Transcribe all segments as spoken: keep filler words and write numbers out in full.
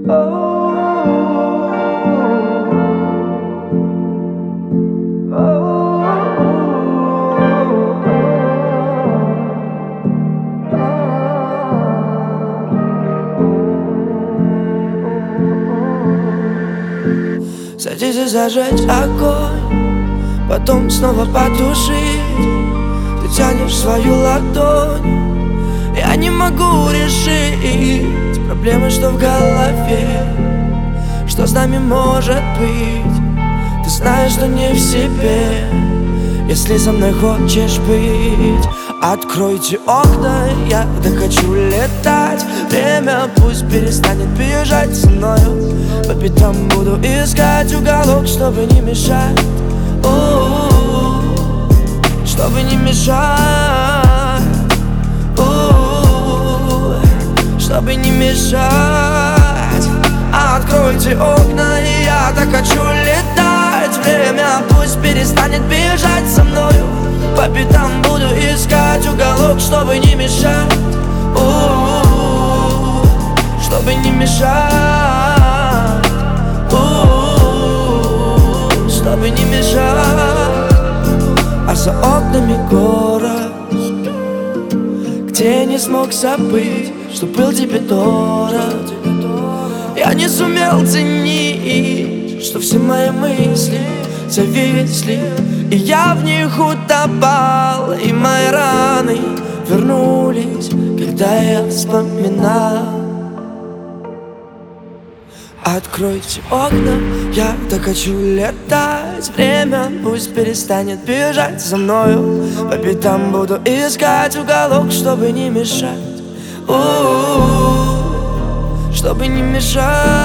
Садись и зажечь огонь, потом снова потушить. Ты тянешь свою ладонь, я не могу решить проблемы, что в голове, что с нами может быть. Ты знаешь, что не в себе, если со мной хочешь быть. Откройте окна, я так хочу летать. Время пусть перестанет бежать со мною. По пятам буду искать уголок, чтобы не мешать. У-у-у, чтобы не мешать. У-у-у, чтобы не мешать. Откройте окна, и я так хочу летать. Время пусть перестанет бежать со мною. По пятам буду искать уголок, чтобы не мешать. У-у-у, чтобы не мешать. У-у-у, чтобы не мешать. А за окнами город, где не смог забыть, что был тебе дорог. Я не сумел ценить, что все мои мысли зависли, и я в них утопал. И мои раны вернулись, когда я вспоминал. Откройте окна, я так хочу летать. Время пусть перестанет бежать за мною. По пятам буду искать уголок, чтобы не мешать. У-у-у, чтобы не мешать.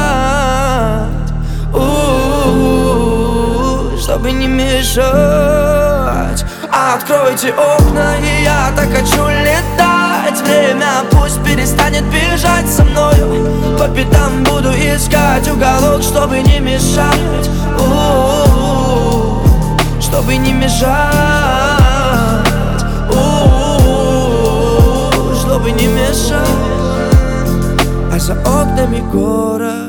У-у-у, чтобы не мешать. Откройте окна, и я так хочу летать. Время пусть перестанет бежать со мною. По пятам буду искать уголок, чтобы не мешать. У-у-у, чтобы не мешать. У-у-у, чтобы не мешать. А за окнами город,